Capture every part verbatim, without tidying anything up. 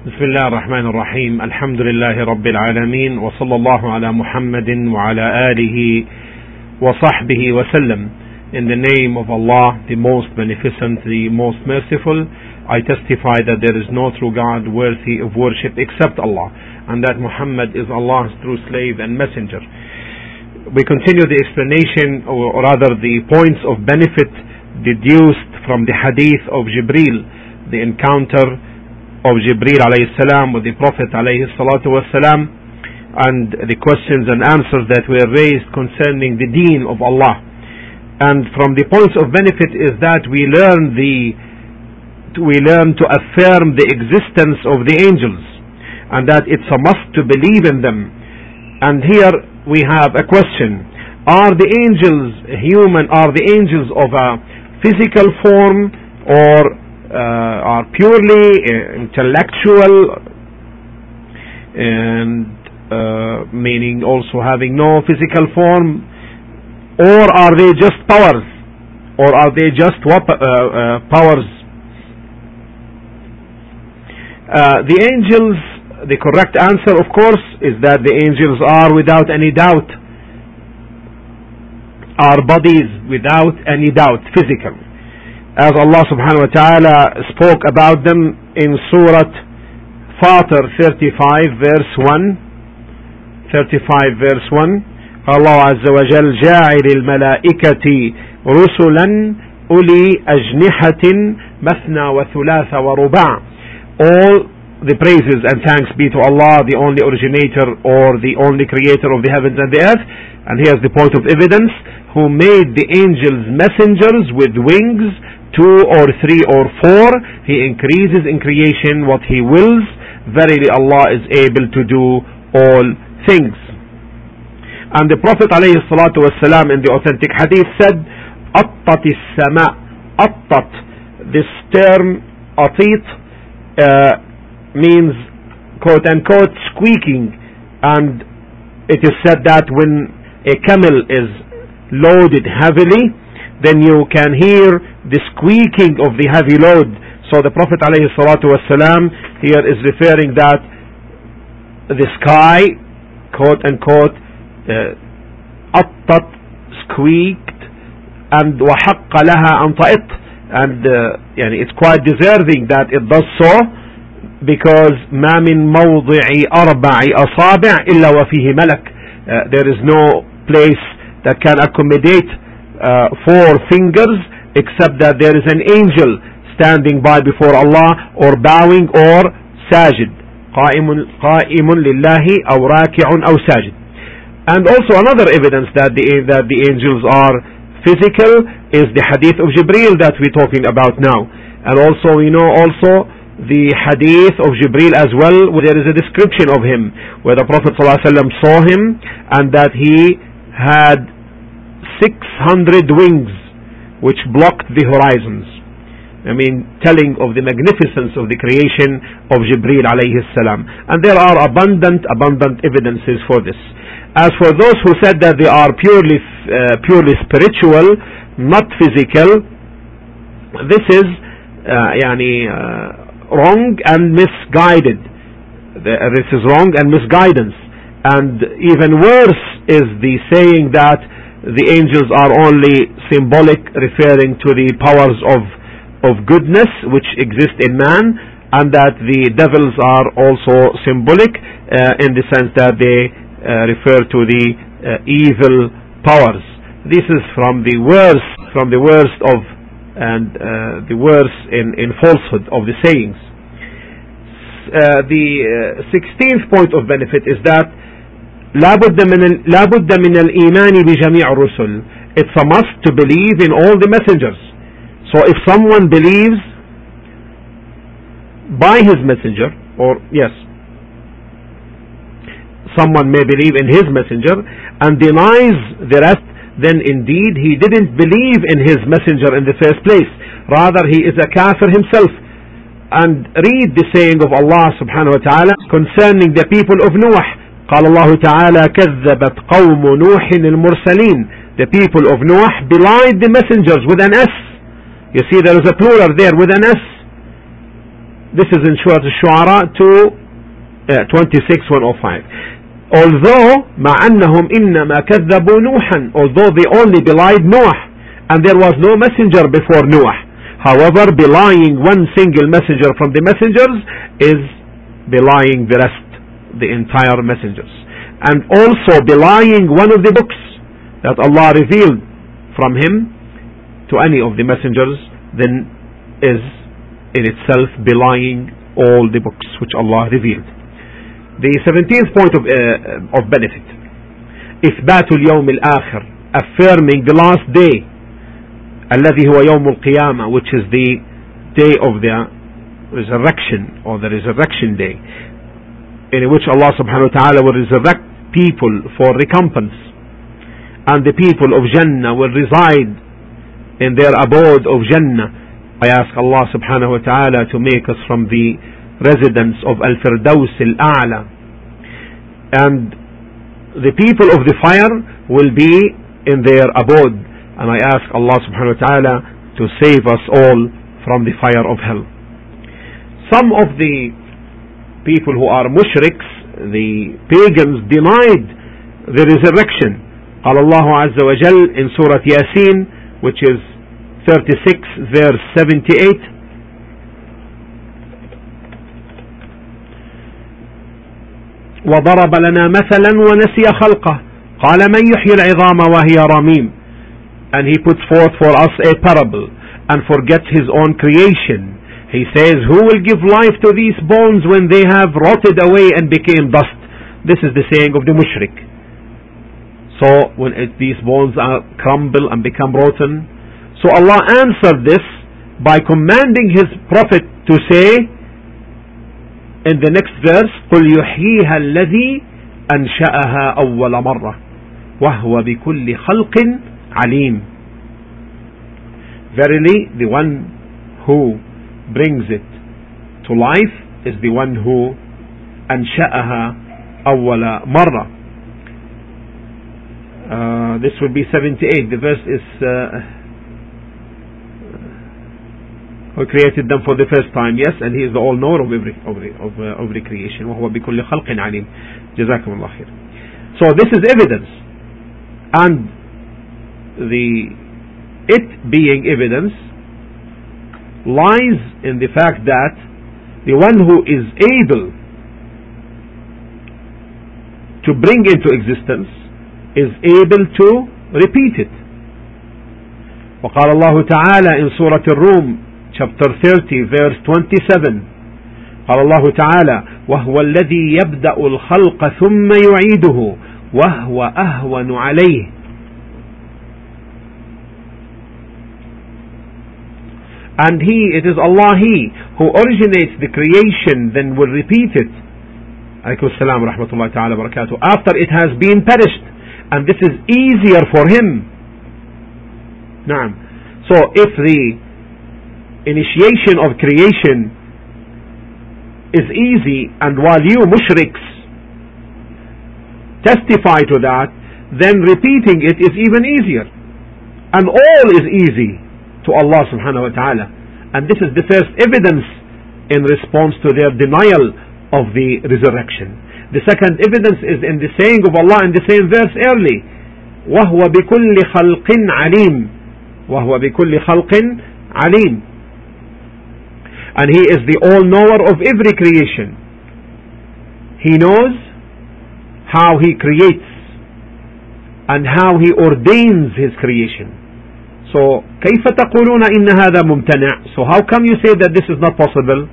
بسم الله الرحمن الرحيم. الحمد لله رب العالمين، وصلى الله على محمد وعلى آله وصحبه وسلم. In the name of Allah, the most beneficent, the most merciful, I testify that there is no true God worthy of worship except Allah, and that Muhammad is Allah's true slave and messenger. We continue the explanation, or rather the points of benefit deduced from the hadith of Jibreel, the encounter of Jibreel alayhi salam with the Prophet alayhi salatu wasalam, and the questions and answers that were raised concerning the deen of Allah. And from the points of benefit is that we learn the we learn to affirm the existence of the angels, and that it's a must to believe in them. And here we have a question: Are the angels human? Are the angels of a physical form, or Uh, are purely uh, intellectual, and uh, meaning also having no physical form, or are they just powers, or are they just what, uh, uh, powers? Uh, the angels, the correct answer, of course, is that the angels are, without any doubt, are bodies without any doubt, physical. As Allah subhanahu wa ta'ala spoke about them in Surah Fatir thirty-five verse one, thirty-five verse one, Allah Azza wa Jal جاعل الملائكة رسلا أولي أجنحة مثنى وثلاث ورباع. All the praises and thanks be to Allah, the only originator or the only creator of the heavens and the earth. And here's the point of evidence: who made the angels messengers with wings, two or three or four. He increases in creation what He wills. Verily Allah is able to do all things. And the Prophet alayhi salatu wasalam in the authentic hadith said, Attat is-sama. Attat. This term, atit, uh, means quote unquote squeaking. And it is said that when a camel is loaded heavily, then you can hear the squeaking of the heavy load. So the Prophet alayhi salatu wasalam here is referring that the sky, quote unquote, attat, squeaked, and وحق لها أن تأط, and uh, يعني it's quite deserving that it does so, because ما من موضع أربع أصابع إلا وفيه ملك. Uh, there is no place that can accommodate uh, four fingers except that there is an angel standing by before Allah, or bowing, or sajid. قائم قائم لله أو راكع أو ساجد. And also another evidence that the that the angels are physical is the hadith of Jibreel that we're talking about now. And also we know also the hadith of Jibreel as well, where there is a description of him, where the Prophet ﷺ saw him, and that he had six hundred wings which blocked the horizons. I mean, telling of the magnificence of the creation of Jibreel alayhi salam. And there are abundant, abundant evidences for this. As for those who said that they are purely, uh, purely spiritual, not physical, this is uh, yani, uh, wrong and misguided. This is wrong and misguidance. And even worse is the saying that the angels are only symbolic, referring to the powers of of goodness which exist in man, and that the devils are also symbolic uh, in the sense that they uh, refer to the uh, evil powers. This is from the worst, from the worst of and uh, the worst in in falsehood of the sayings. Uh, the uh, sixteenth point of benefit is that لا بد من لا بد من الإيمان بجميع الرسل. It's a must to believe in all the messengers. So if someone believes by his messenger, or yes, someone may believe in his messenger and denies the rest, then indeed he didn't believe in his messenger in the first place. Rather, he is a kafir himself. And read the saying of Allah subhanahu wa ta'ala concerning the people of Noah. قال الله تعالى كذبت قوم نوح المرسلين. The people of Noah belied the messengers with an S. You see, there is a plural there with an S. This is in Surah Al-Shu'ara two twenty-six one oh five. Although مع أنهم إنما كذبوا نوحا, although they only belied Noah, and there was no messenger before Noah. However, belying one single messenger from the messengers is belying the rest, the entire messengers. And also belying one of the books that Allah revealed from him to any of the messengers, then is in itself belying all the books which Allah revealed. The seventeenth point of, uh, of benefit, إثبات اليوم الآخر, affirming the last day, الذي هو يوم القيامة, which is the day of the resurrection, or the resurrection day, in which Allah subhanahu wa ta'ala will resurrect people for recompense, and the people of Jannah will reside in their abode of Jannah. I ask Allah subhanahu wa ta'ala to make us from the residents of Al-Firdaus Al-A'la. And the people of the fire will be in their abode, and I ask Allah subhanahu wa ta'ala to save us all from the fire of hell. Some of the people who are mushriks, the pagans, denied the resurrection. قال الله عز وجل in Surah Yasin, which is thirty-six verse seventy-eight, وضرب لنا مثلا ونسي خلقه قال من يحيي العظام وهي رميم. And he puts forth for us a parable and forgets his own creation. He says, who will give life to these bones when they have rotted away and became dust? This is the saying of the mushrik. So when it, these bones are crumble and become rotten, so Allah answered this by commanding his prophet to say in the next verse, قل يحييها الذي أنشأها أول مرة وهو بكل خلق عليم. Verily, the one who brings it to life is the one who أنشأها أول مرة. Uh, this will be seventy-eight. The verse is uh, who created them for the first time, yes, and he is the all-knower of every of every, of, uh, every creation. وهو بكل خلق عليم. جزاكم الله خير. So this is evidence, and the it being evidence lies in the fact that the one who is able to bring into existence is able to repeat it. وقال الله تعالى in Surah الروم chapter thirty verse twenty-seven, قال الله تعالى وهو الذي يبدأ الخلق ثم يعيده وهو أهون عليه. And he, it is Allah, he who originates the creation, then will repeat it. Alaykum as-salam wa rahmatullahi ta'ala wa barakatuh. After it has been perished, and this is easier for him. Naam. So if the initiation of creation is easy, and while you mushriks testify to that, then repeating it is even easier, and all is easy to Allah subhanahu wa ta'ala. And this is the first evidence in response to their denial of the resurrection. The second evidence is in the saying of Allah in the same verse early, وَهُوَ بِكُلِّ خَلْقٍ عَلِيمٍ وَهُوَ بِكُلِّ خَلْقٍ عَلِيمٍ. And he is the all-knower of every creation. He knows how he creates and how he ordains his creation. So كيف تقولون إن هذا ممتنع? So how come you say that this is not possible?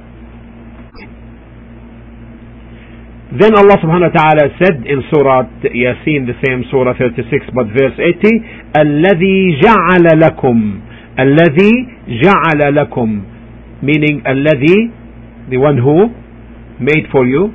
Then Allah subhanahu wa ta'ala said in Surah Yasin, the same Surah thirty-six but verse eighty, الذي جعل لكم الذي جعل لكم, meaning الذي, the one who made for you,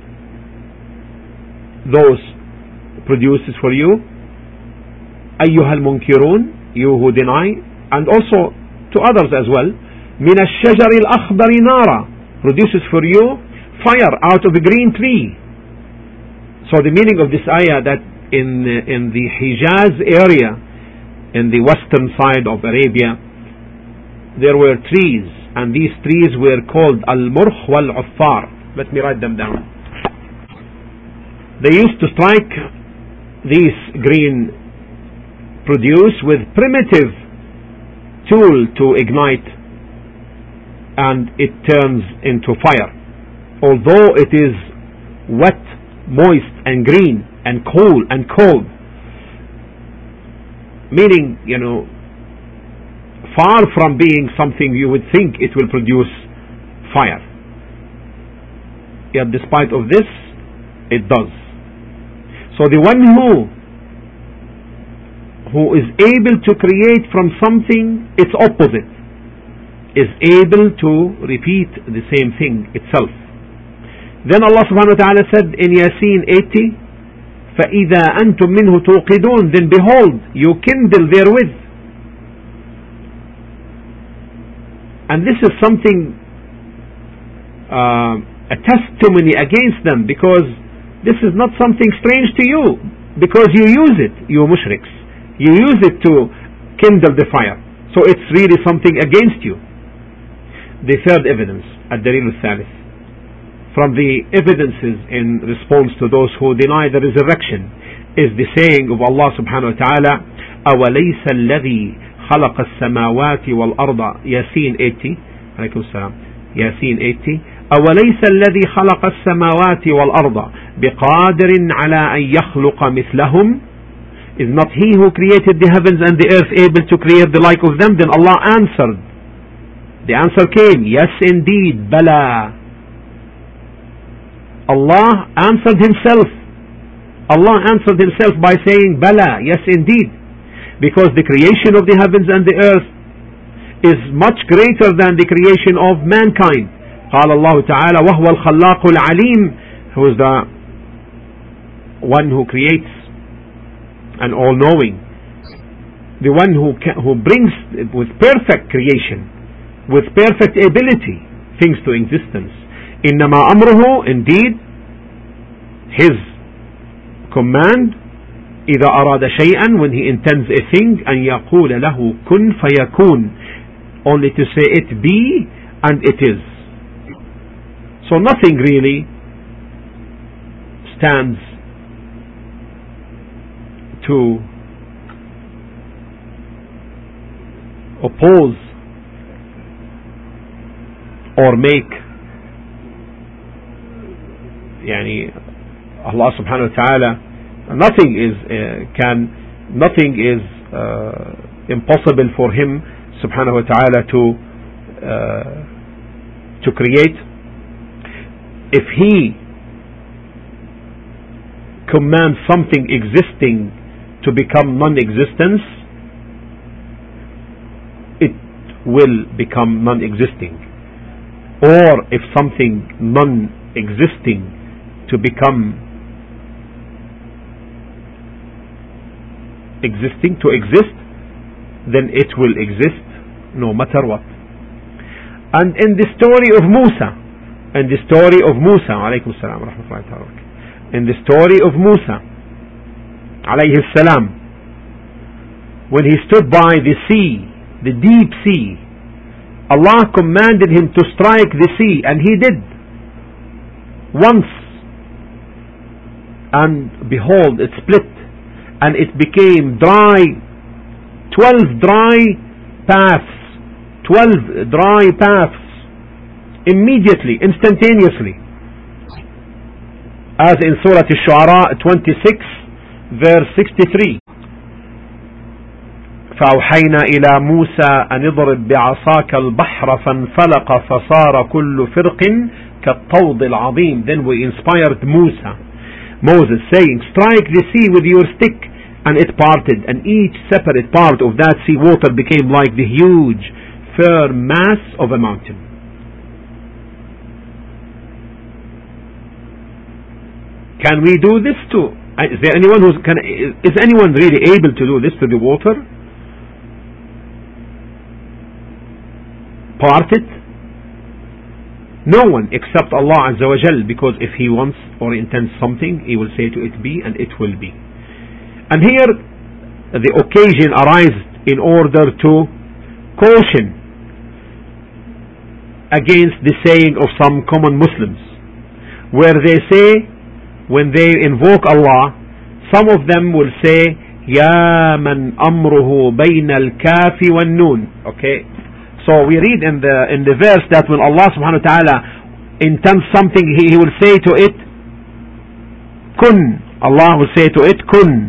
those produces for you, أيها المنكرون, you who deny, and also to others as well, من الشجر الأخضر نارا, produces for you fire out of a green tree. So the meaning of this ayah, that in in the Hijaz area, in the western side of Arabia, there were trees and these trees were called al-murkh wal-uffar. Let me write them down. They used to strike these green produce with primitive tool to ignite, and it turns into fire. Although it is wet, moist and green and cool and cold, meaning, you know, far from being something you would think it will produce fire. Yet despite of this, it does. So the one who who is able to create from something its opposite is able to repeat the same thing itself. Then Allah subhanahu wa ta'ala said in Yasin eighty, فَإِذَا أَنْتُم مِّنْهُ تُوقِدُونَ, then behold, you kindle therewith. And this is something, uh, a testimony against them, because this is not something strange to you, because you use it, you mushriks. You use it to kindle the fire. So it's really something against you. The third evidence, الدليل الثالث, from the evidences in response to those who deny the resurrection, is the saying of Allah subhanahu wa ta'ala, أَوَلَيْسَ الَّذِي خَلَقَ السَّمَاوَاتِ وَالْأَرْضَ, Yasin eighty, alaykum salam, Yasin eighty, أَوَلَيْسَ الَّذِي خَلَقَ السَّمَاوَاتِ وَالْأَرْضَ بِقَادِرٍ عَلَىٰ أَن يَخْلُقَ مِثْلَهُمْ, is not He who created the heavens and the earth able to create the like of them? Then Allah answered. The answer came, yes indeed, Bala. Allah answered Himself. Allah answered Himself by saying, Bala, yes indeed. Because the creation of the heavens and the earth is much greater than the creation of mankind. قال الله تعالى وهو الخلاق العليم, who is the one who creates and all-knowing, the one who can, who brings with perfect creation, with perfect ability, things to existence. إنما أمره, indeed, His command, إذا أراد شيئا, when He intends a thing, أن يقول له كن فيكون, only to say it be, and it is. So nothing really stands to oppose or make يعني Allah subhanahu wa ta'ala, nothing is uh, can nothing is uh, impossible for Him subhanahu wa ta'ala to uh, to create. If He commands something existing to become non-existence, it will become non-existing. Or if something non-existing to become existing, to exist, then it will exist no matter what. And in the story of Musa, in the story of Musa, alaykum salam wa rahmatullahi wa barakatuh, in the story of Musa alayhi salam, when he stood by the sea, the deep sea, Allah commanded him to strike the sea, and he did once, and behold, it split and it became dry, twelve dry paths, twelve dry paths, immediately, instantaneously, as in Surah Ash-Shu'ara twenty-six verse sixty-three. فأوحينا إلى موسى أن اضرب بعصاك البحر فانفلق فصار كل فرق كالطود العظيم. Then we inspired Musa, Moses, saying, strike the sea with your stick, and it parted, and each separate part of that sea water became like the huge firm mass of a mountain. Can we do this too? Is there anyone who's can? Is anyone really able to do this to the water? Part it? No one except Allah Azza wa Jal, because if He wants or intends something, He will say to it be, and it will be. And here the occasion arises in order to caution against the saying of some common Muslims, where they say, when they invoke Allah, some of them will say, Ya man amruhu bayna al-kafi wan-nun. Okay, so we read in the in the verse that when Allah subhanahu wa ta'ala intends something, he, he will say to it, kun. Allah will say to it, kun.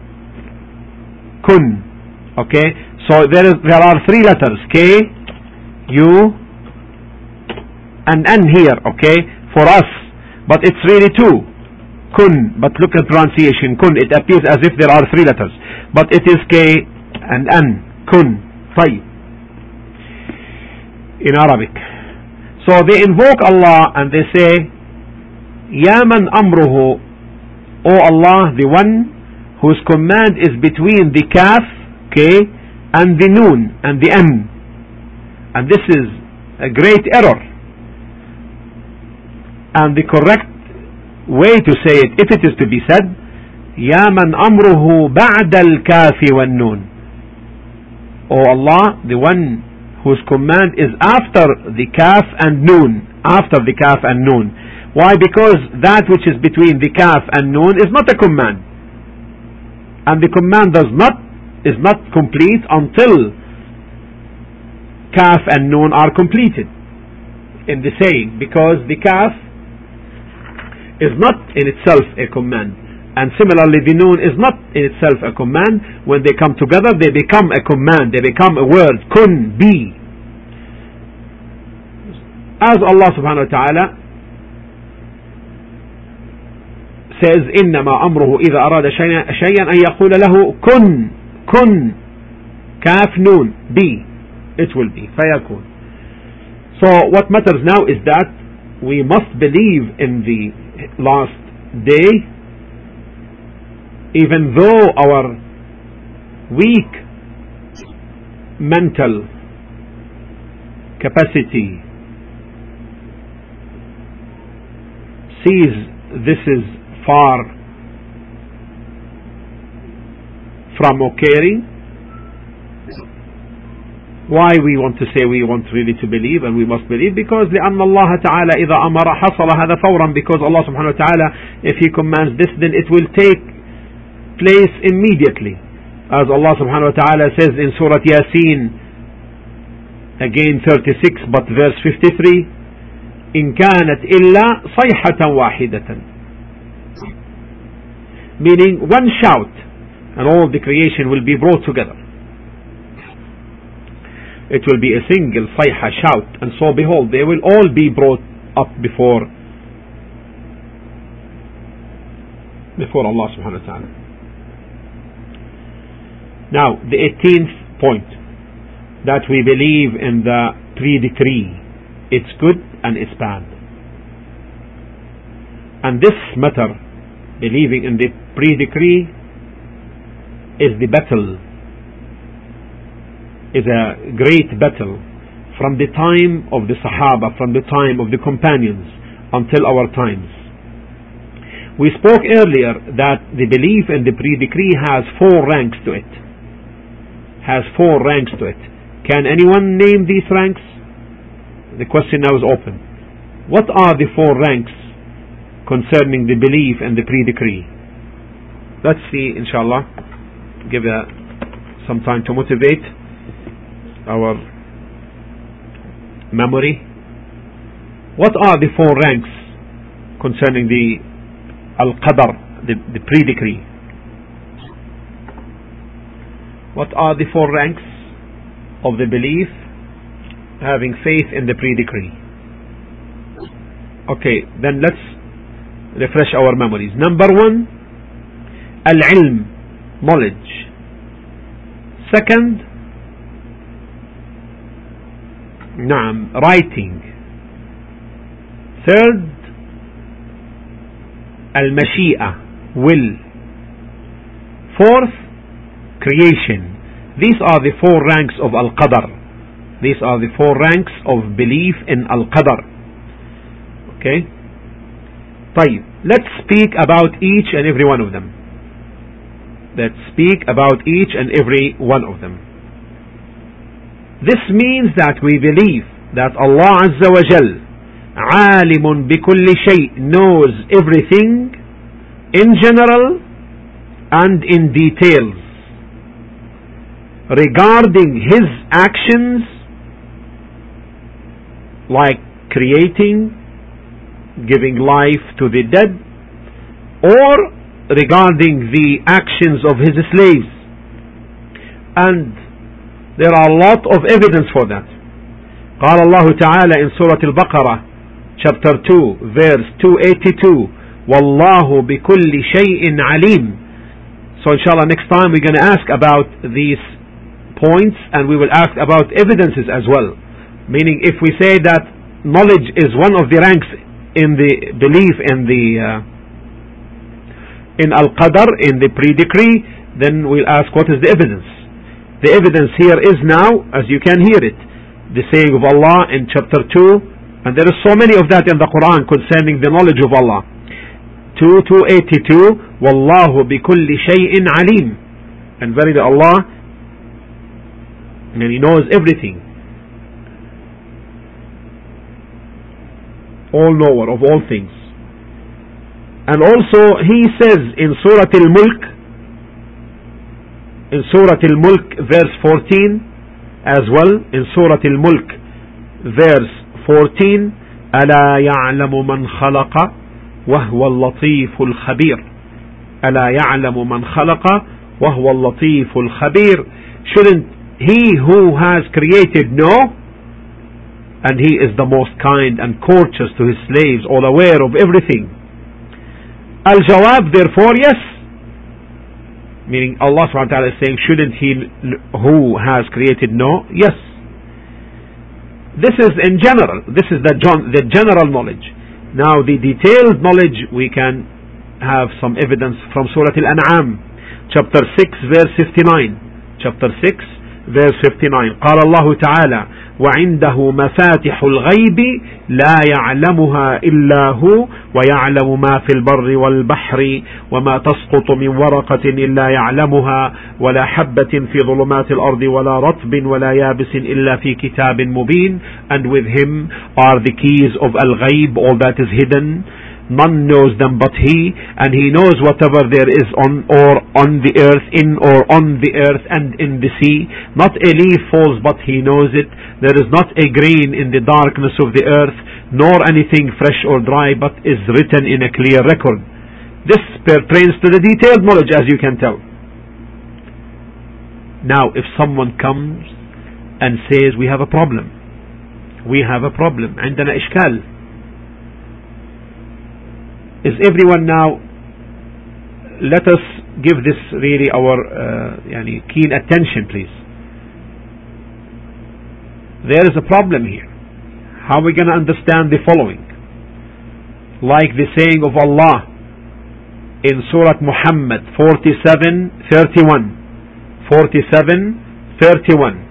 Kun. Okay, so there is there are three letters, K, U, and N here, okay, for us, but it's really two. Kun, but look at pronunciation, kun. It appears as if there are three letters, but it is K and N. Kun. طيب. In Arabic. So they invoke Allah and they say, Ya man amruhu, O Allah, the one whose command is between the kaf, K, and the noon, and the N. And this is a great error. And the correct way to say it, if it is to be said, Ya man amruhu ba'da al-kafi wan-nun. O Allah, the one whose command is after the kaf and noon, after the kaf and noon. Why? Because that which is between the kaf and noon is not a command, and the command does not is not complete until kaf and noon are completed in the saying, because the kaf is not in itself a command, and similarly the noon is not in itself a command. When they come together, they become a command, they become a word, kun, be. As Allah subhanahu wa ta'ala says, إنما أمره إذا أراد شيئا أن يقول له كن, kun, kaf, noon, be. It will be, فيكون. So what matters now is that we must believe in the last day, even though our weak mental capacity sees this is far from occurring. Why we want to say we want really to believe, and we must believe, because لأن الله تعالى إذا أمر حصل هذا فورا, because Allah subhanahu wa ta'ala, if He commands this, then it will take place immediately, as Allah subhanahu wa ta'ala says in Surah Yasin, again thirty-six, but verse fifty-three, إن كانت إلا صيحة واحدة, meaning one shout and all the creation will be brought together. It will be a single sayha, shout, and so behold, they will all be brought up before before Allah subhanahu wa ta'ala. Now the eighteenth point, that we believe in the pre-decree, it's good and it's bad. And this matter, believing in the pre-decree, is the battle, is a great battle from the time of the Sahaba, from the time of the companions until our times. We spoke earlier that the belief in the pre-decree has four ranks to it. Has four ranks to it. Can anyone name these ranks? The question now is open. What are the four ranks concerning the belief in the pre-decree? Let's see, inshallah. Give a, some time to motivate our memory. What are the four ranks concerning the Al-Qadr, the, the pre-decree? What are the four ranks of the belief having faith in the pre-decree? Okay, then let's refresh our memories. Number one, Al-Ilm, knowledge. Second, Naam, writing. Third, Al-Mashi'a, will. Fourth, creation. These are the four ranks of Al-Qadr. These are the four ranks of belief in Al-Qadr. Okay? طيب, let's speak about each and every one of them. Let's speak about each and every one of them. This means that we believe, that Allah Azza wa Jal عالم بكل شيء, knows everything in general and in details regarding His actions, like creating, giving life to the dead, or regarding the actions of His slaves. And there are a lot of evidence for that. قال الله تعالى in Surah Al-Baqarah chapter two verse two eighty-two, والله بكل شيء عليم. So inshallah next time we're going to ask about these points, and we will ask about evidences as well. Meaning, if we say that knowledge is one of the ranks in the belief in the uh, in Al-Qadr, in the pre-decree, then we'll ask what is the evidence. The evidence here is now, as you can hear it, the saying of Allah in chapter two, and there is so many of that in the Quran concerning the knowledge of Allah. two eighty-two, Wallahu bikulli shay'in alim. And verily Allah, and He knows everything, all knower of all things. And also He says in Surah Al-Mulk, in Surah Al-Mulk verse fourteen, as well in Surah Al-Mulk verse fourteen, ألا يعلم من خلق وهو اللطيف الخبير. ألا يعلم من خلق وهو اللطيف الخبير. Shouldn't He who has created know? And He is the most kind and courteous to His slaves, all aware of everything. Al-Jawab, therefore, yes. Meaning Allah subhanahu wa ta'ala is saying, shouldn't He who has created know? Yes. This is in general. This is the, the general knowledge. Now the detailed knowledge, we can have some evidence from Surah Al-An'am, chapter six, verse fifty-nine. Chapter six, verse fifty-nine. قال الله تعالى وعنده مفاتح الغيب لا يعلمها إلا هو ويعلم ما في البر والبحر وما تسقط من ورقة إلا يعلمها ولا حبة في ظلمات الأرض ولا رطب ولا يابس إلا في كتاب مبين. And with Him are the keys of Al-Ghaib, all that is hidden. None knows them but He, and He knows whatever there is on or on the earth, in or on the earth and in the sea. Not a leaf falls but He knows it. There is not a grain in the darkness of the earth, nor anything fresh or dry, but is written in a clear record. This pertains to the detailed knowledge, as you can tell. Now, if someone comes and says, we have a problem, we have a problem, عندنا إشكال. Is everyone now, let us give this really our uh, yani keen attention, please. There is a problem here. How are we going to understand the following? Like the saying of Allah in Surah Muhammad forty-seven thirty-one. forty-seven thirty-one.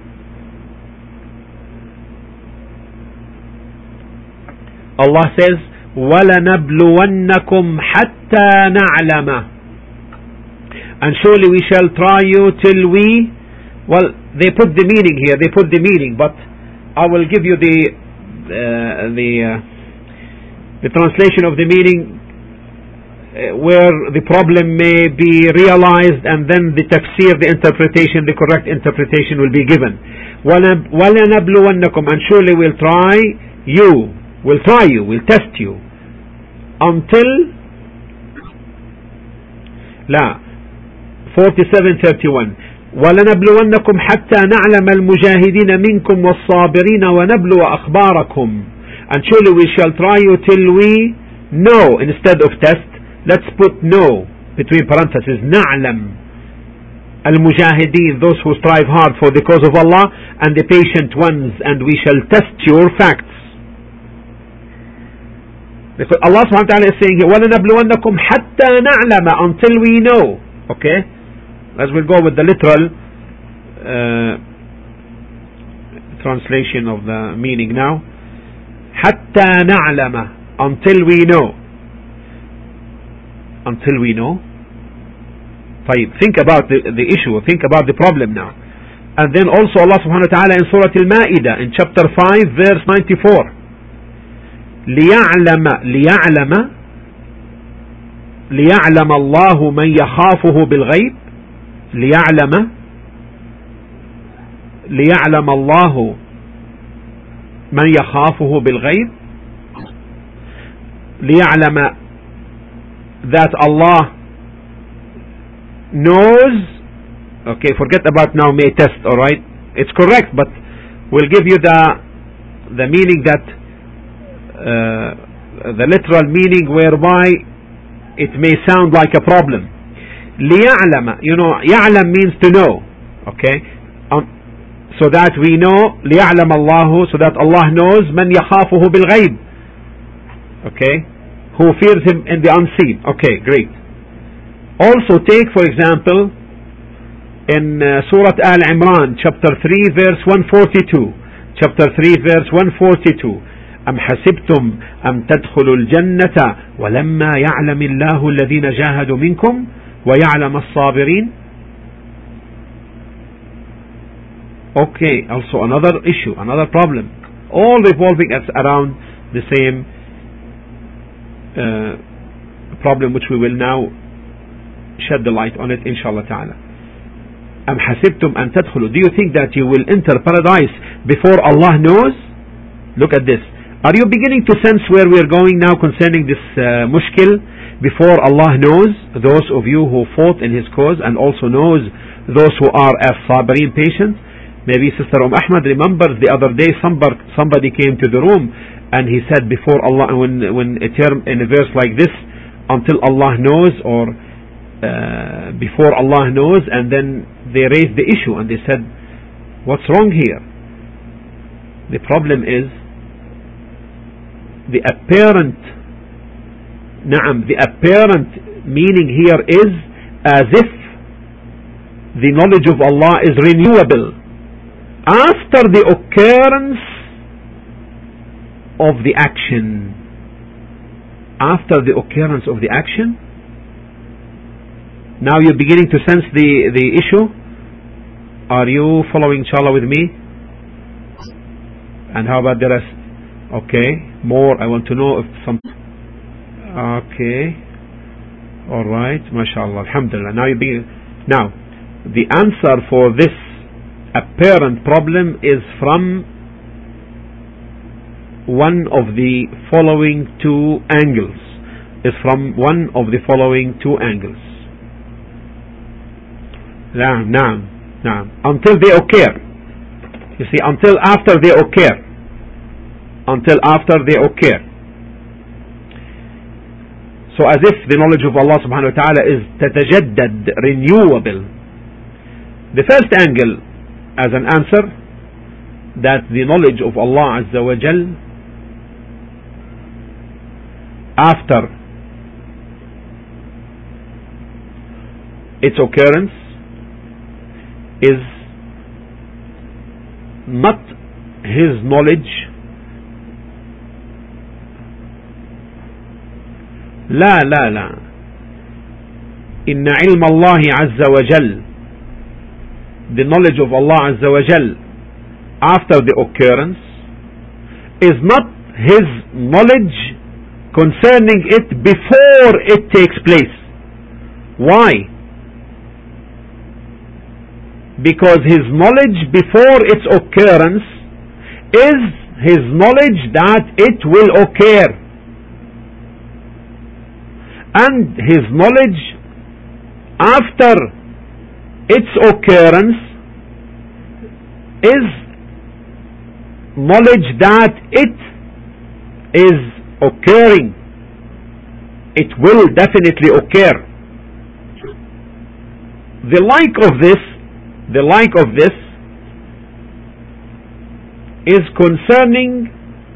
Allah says, وَلَنَبْلُوَنَّكُمْ حَتَّى نَعْلَمَ. And surely we shall try you till we, well, they put the meaning here, they put the meaning, but I will give you the uh, the uh, the translation of the meaning uh, where the problem may be realized, and then the tafsir, the interpretation, the correct interpretation will be given. وَلَنَبْلُوَنَّكُمْ, and surely we'll try you, we'll try you, we'll test you until لا forty-seven thirty-one. وَلَنَبْلُوَنَّكُمْ حَتَّى نَعْلَمَ الْمُجَاهِدِينَ مِنْكُمْ وَالصَّابِرِينَ وَنَبْلُوَ أَخْبَارَكُمْ. And surely we shall try you till we know. Instead of test, let's put know between parentheses. نَعْلَمْ al-mujahideen, those who strive hard for the cause of Allah, and the patient ones, and we shall test your facts. Because Allah subhanahu wa ta'ala is saying here, وَلَنَبْلُوَنَّكُمْ حَتَّى نَعْلَمَ, until we know. Okay? As we'll go with the literal uh, translation of the meaning now. حَتَّى نَعْلَمَ, until we know. Until we know. طيب, think about the, the issue, think about the problem now. And then also Allah subhanahu wa ta'ala in Surah Al-Ma'idah in chapter five verse ninety-four, لِيَعْلَمَ لِيَعْلَمَ لِيَعْلَمَ اللَّهُ مَنْ يَخَافُهُ بِالْغَيْبِ لِيَعْلَمَ لِيَعْلَمَ اللَّهُ مَنْ يَخَافُهُ بِالْغَيْبِ, لِيَعْلَمَ, that Allah knows. Okay, forget about now may test, alright? It's correct, but we'll give you the the meaning that uh, the literal meaning whereby it may sound like a problem. لِيَعْلَمَ, you know, يَعْلَم means to know, okay? Um, so that we know, لِيَعْلَمَ اللَّهُ, so that Allah knows, مَنْ يَخَافُهُ بِالْغَيْبِ, okay? Who fears Him in the unseen. Okay, great. Also take, for example, in uh, Surah Al-Imran, chapter three, verse one forty-two. Chapter three, verse one forty-two. أم حسبتم أم تدخلوا الجنة ولما يعلم الله الذين جاهدوا منكم ويعلم الصابرين. Okay, also another issue, another problem, all revolving around the same uh, problem, which we will now shed the light on it, inshallah ta'ala. أم حسبتم أن تدخلوا, do you think that you will enter paradise before Allah knows? Look at this. Are you beginning to sense where we are going now concerning this uh, mushkil? Before Allah knows, those of you who fought in His cause, and also knows those who are as sabirin, patient. Maybe Sister Umm Ahmad remembers the other day somebody, somebody came to the room and he said before Allah, when, when a term in a verse like this, until Allah knows, or uh, before Allah knows, and then they raised the issue and they said, what's wrong here? The problem is the apparent na'am, the apparent meaning here is as if the knowledge of Allah is renewable after the occurrence of the action. After the occurrence of the action. Now you're beginning to sense the, the issue. Are you following inshallah with me? And how about the rest? Okay, more. I want to know if some. Okay, all right, mashallah, alhamdulillah. Now you begin. Now, the answer for this apparent problem is from one of the following two angles. Is from one of the following two angles. Naam, naam, naam. Until they occur. You see, until after they occur. Until after they occur. So as if the knowledge of Allah subhanahu wa ta'ala is تتجدد, renewable. The first angle as an answer, that the knowledge of Allah Azza wa Jal after its occurrence is not His knowledge. لا لا لا إن علم الله عز وجل, the knowledge of Allah Azza wa Jal after the occurrence is not His knowledge concerning it before it takes place. Why? Because His knowledge before its occurrence is His knowledge that it will occur, and His knowledge after its occurrence is knowledge that it is occurring. It will definitely occur. The like of this, the like of this is concerning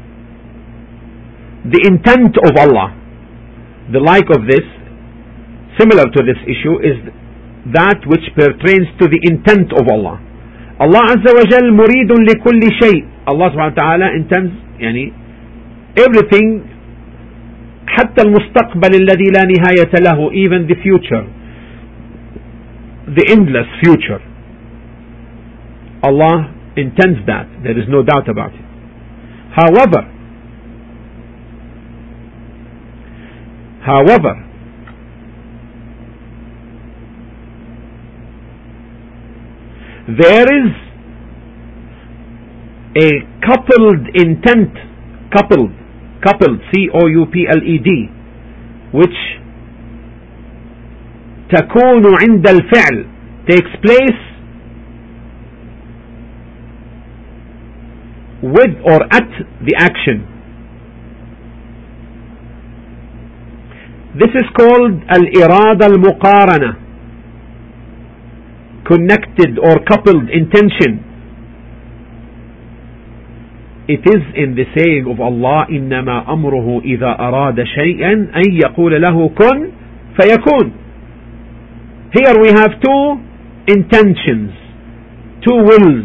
the intent of Allah. The like of this, similar to this issue, is that which pertains to the intent of Allah. Allah Azza wa Jal muridun li kulli shay. Allah subhanahu wa ta'ala intends yani everything, حتى المستقبل الذي لا نهاية له, even the future, the endless future. Allah intends that. There is no doubt about it. However, however, there is a coupled intent, coupled, coupled, C O U P L E D, which تكون عند الفعل, takes place with or at the action. This is called al-irada al-muqarana, connected or coupled intention. It is in the saying of Allah, إنما أمره إذا أراد شيئا أن يقول له كن فيكون. Here we have two intentions, two wills.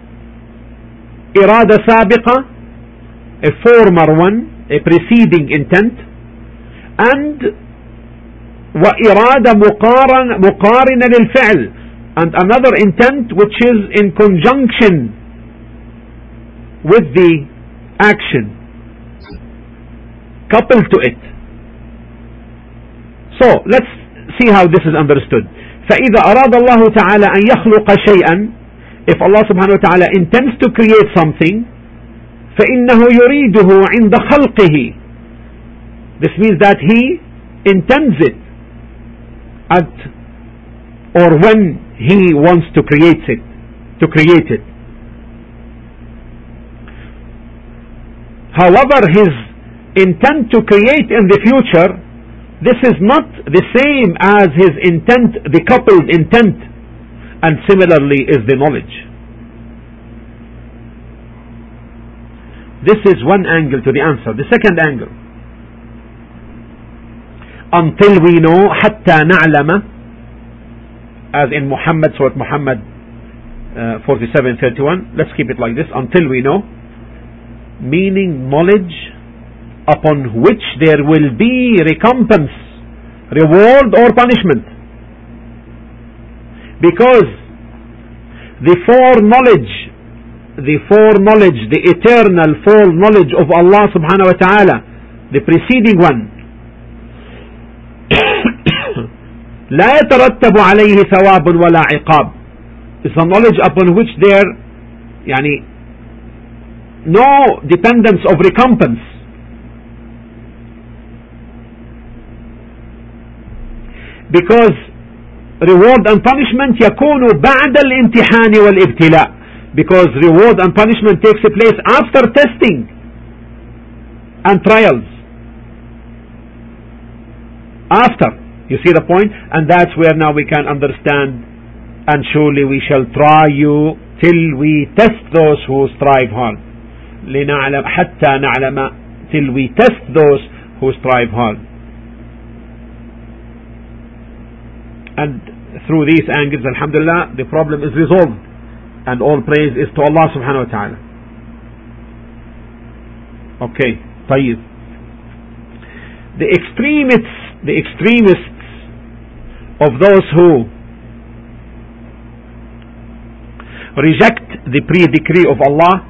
إرادة سابقة, a former one, a preceding intent, and وإرادة مقارنة مقارنة للفعل, and another intent which is in conjunction with the action, coupled to it. So let's see how this is understood. فإذا أراد الله تعالى أن يخلق شيئا, if Allah subhanahu wa ta'ala intends to create something, فإنه يريده عند خلقه. This means that He intends it at or when He wants to create it, to create it. However, His intent to create in the future, this is not the same as His intent, the coupled intent, and similarly is the knowledge. This is one angle to the answer. The second angle, until we know, حتى نعلم, as in Muhammad, Surah Muhammad uh, forty-seven thirty-one. Let's keep it like this: until we know, meaning knowledge upon which there will be recompense, reward or punishment. Because the foreknowledge, the foreknowledge, the eternal foreknowledge of Allah subhanahu wa ta'ala, the preceding one, لا يترتب عليه ثواب ولا عقاب, is a knowledge upon which there يعني no dependence of recompense. Because reward and punishment يكون بعد الامتحان والابتلاء, because reward and punishment takes place after testing and trials. After, you see the point? And that's where now we can understand, and surely we shall try you till we test those who strive hard. لنعلم حتى نعلم, till we test those who strive hard. And through these angles, alhamdulillah, the problem is resolved, and all praise is to Allah subhanahu wa ta'ala. Okay, طيب. The extremists, the extremists of those who reject the pre-decree of Allah,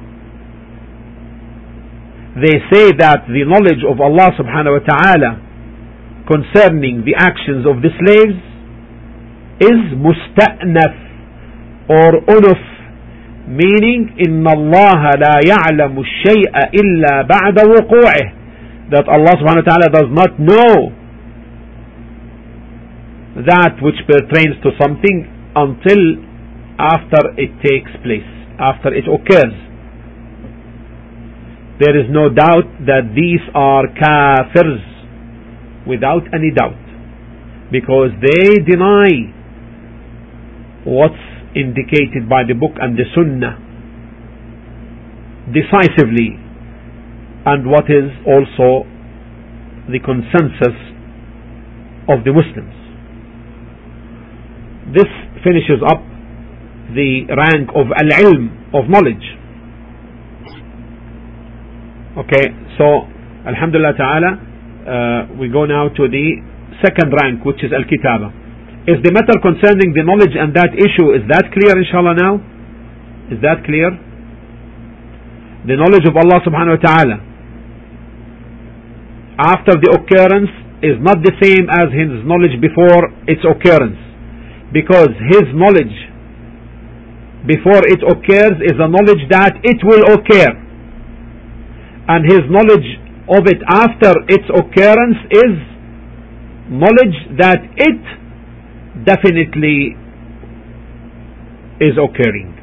they say that the knowledge of Allah subhanahu wa ta'ala concerning the actions of the slaves is musta'naf or unuf, meaning إن الله لا يعلم الشيء إلا بعد وقوعه, that Allah subhanahu wa ta'ala does not know that which pertains to something until after it takes place, after it occurs. There is no doubt that these are kafirs, without any doubt, because they deny what's indicated by the book and the sunnah decisively, and what is also the consensus of the Muslims. This finishes up the rank of al-ilm, of knowledge. Okay, so alhamdulillah ta'ala, uh, we go now to the second rank, which is al-kitaba. Is the matter concerning the knowledge and that issue, is that clear inshallah now? Is that clear? The knowledge of Allah subhanahu wa ta'ala after the occurrence is not the same as His knowledge before its occurrence, because His knowledge before it occurs is a knowledge that it will occur, and His knowledge of it after its occurrence is knowledge that it definitely is occurring.